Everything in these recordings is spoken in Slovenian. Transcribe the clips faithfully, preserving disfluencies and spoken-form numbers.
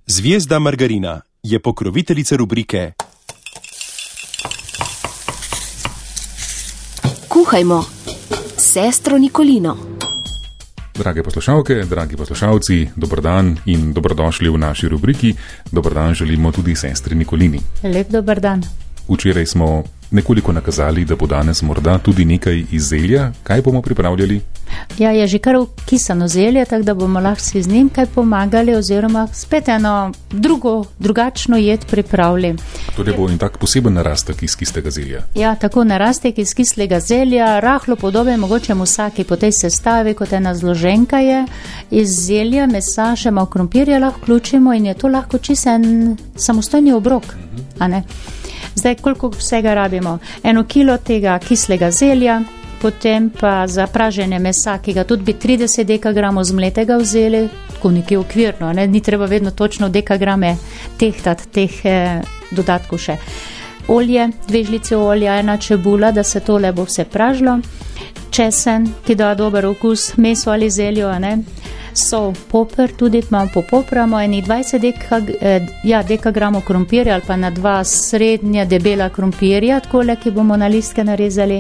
Zvezda Margarina je pokroviteljica rubrike Kuhajmo s sestro Nikolino. Drage poslušalke, dragi poslušalci, dober dan in dobrodošli v naši rubriki. Dober dan želimo tudi sestri Nikolini. Lep dober dan. Včeraj smo nekoliko nakazali, da bo danes morda tudi nekaj iz zelja. Kaj bomo pripravljali? Ja, je že kar kisano zelje, tako da bomo lahko si z njim kaj pomagali oziroma spet eno drugo, drugačno jed pripravili. Torej bo in tak poseben narastek iz kistega zelja. Ja, tako narastek iz kislega zelja, rahlo podoben mogoče vsaki po tej sestavi, kot ena zloženka je. Iz zelja, mesa, še malo krompirja lahko vključimo in je to lahko čisto en samostojni obrok, uh-huh. a ne? Zdaj, koliko vsega rabimo? Eno kilo tega kislega zelja, potem pa za praženje mesa, ki ga tudi bi trideset dekagramov zmletega vzeli, tako nekje okvirno, ne? Ni treba vedno točno dekagrame tehtati teh eh, dodatkov še. Olje, dve žlice olja, ena čebula, da se tole bo vse pražilo, česen, ki da dober okus, meso ali zeljo, a ne? Sol, poper, tudi malo popopramo, eni dvajset dekag, eh, ja, dekagramov krompirja ali pa na dva srednja debela krompirja, takole, ki bomo na listke narezali.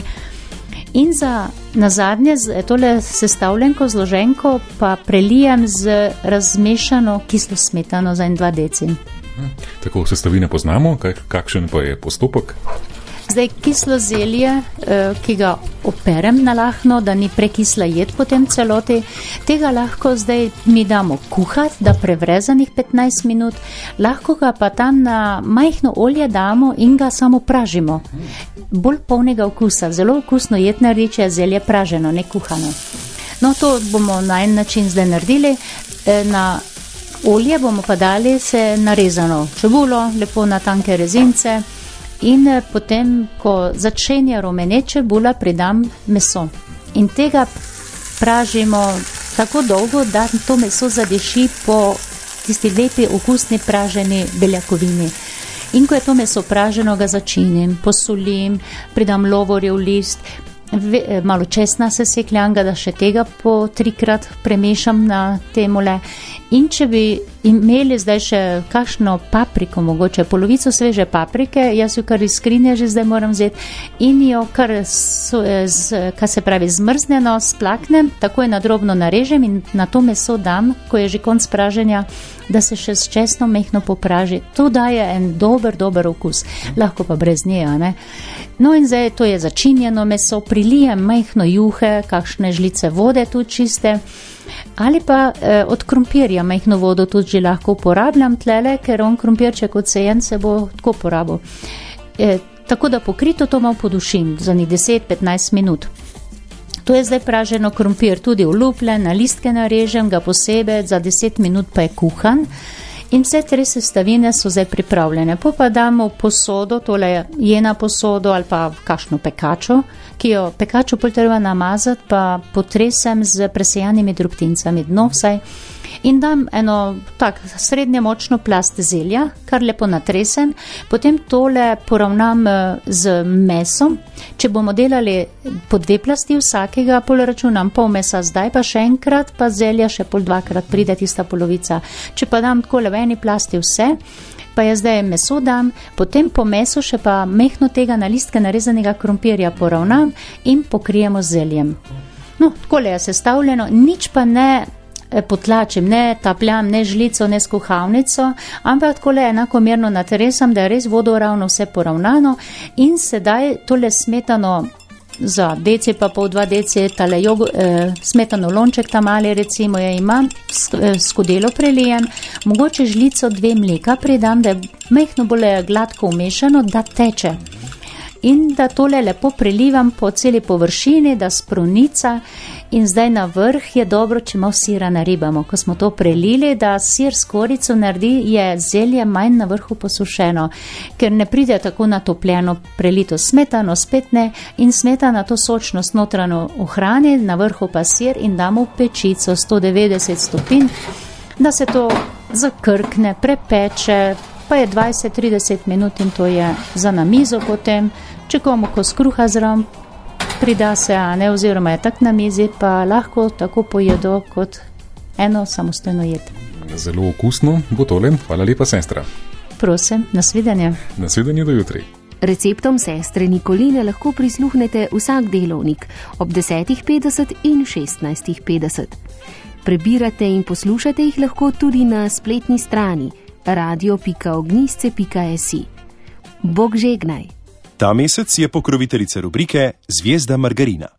In za nazadnje tole sestavljenko, zloženko pa prelijem z razmešano kislo smetano za en dva deci. Tako sestavine poznamo, kakšen pa je postopek? Zdaj, kislo zelje, ki ga operem na lahno, da ni prekisla jed potem celoti, tega lahko zdaj mi damo kuhati, da prevre za njih petnajst minut, lahko ga pa tam na majhno olje damo in ga samo pražimo. Bolj polnega okusa, zelo okusno jed naredi, če je zelje praženo, ne kuhano. No, to bomo na en način zdaj naredili, na olje bomo pa dali se narezano čebulo, lepo na tanke rezince. In potem, ko začenja rumeneti čebula, pridam meso. In tega pražimo tako dolgo, da to meso zadeši po tisti lepi, okusni praženi beljakovini. In ko je to meso praženo, ga začinim, posolim, pridam lovorjev list, malo česna sesekljanga, da še tega po trikrat premešam na temole. In če bi imeli zdaj še kakšno papriko, mogoče polovico sveže paprike, jaz jo kar iz skrinje že zdaj moram vzeti in jo kar, kar se pravi zmrznjeno, splaknem, takoj na drobno narežem in na to meso dam, ko je že konc praženja, da se še s česnom mehno popraži. To daje en dober, dober okus. Lahko pa brez nje, ne? No in zdaj to je začinjeno meso, prilijem majhno juhe, kakšne žlice vode tudi čiste, ali pa eh, od krompirja majhno vodo tudi že lahko uporabljam tlele, ker on krompirček odsejen se bo tako porabil. Eh, tako da pokrito to malo podušim za njih deset do petnajst minut. To je zdaj praženo krompir, tudi olupljen, na listke narežem ga posebej, za deset minut pa je kuhan. In vse tri sestavine so zdaj pripravljene. Po pa damo posodo, tole je jena posodo ali pa kakšno pekačo, ki jo pekačo pol treba namazati, pa potresem z presejanimi drobtincami dno vsaj. In dam eno tak srednje močno plast zelja, kar lepo natresem, potem tole poravnam z mesom. Če bomo delali po dve plasti vsakega, pol računam pol mesa zdaj, pa še enkrat, pa zelja še pol dvakrat pride tista polovica. Če pa dam takole v eni plasti vse, pa je zdaj meso dam, potem po mesu še pa mehno tega na listke narezanega krompirja poravnam in pokrijemo z zeljem. No, takole je sestavljeno, nič pa ne potlačim, ne tapljam, ne žlico, ne skuhavnico, ampak takole enakomerno natresam, da je res vodoravno vse poravnano in sedaj tole smetano za deci pa pol dva deci, tale jogo, eh, smetano lonček tam mali recimo je imam, skodelo prelijem, mogoče žlico dve mleka pridam, da je mehno bolj gladko umešano, da teče. In da tole lepo prelivam po celi površini, da spronica in zdaj na vrh je dobro, če malo sira naribamo. Ko smo to prelili, da sir s korico naredi, je zelje manj na vrhu posušeno, ker ne pride tako natopljeno prelito smetano, spet ne, in smetana to sočnost notrano ohrani, na vrhu pa sir in damo v pečico sto devetdeset stopinj, da se to zakrkne, prepeče, pa je dvajset do trideset minut in to je za na mizo potem. Če komu kos kruha zraven prida se, a ne, oziroma je tak na mizi, pa lahko tako pojedo kot eno samostojno jed. Zelo okusno bo tole. Hvala lepa, sestra. Prosim, nasvidenje. Nasvidenje do jutri. Receptom sestre Nikoline lahko prisluhnete vsak delovnik ob desetih petdeset in šestnajstih petdeset. Prebirate in poslušate jih lahko tudi na spletni strani radio pika ognjišče pika si. Bog žegnaj. Ta mesec je pokroviteljica rubrike Zvezda Margarina.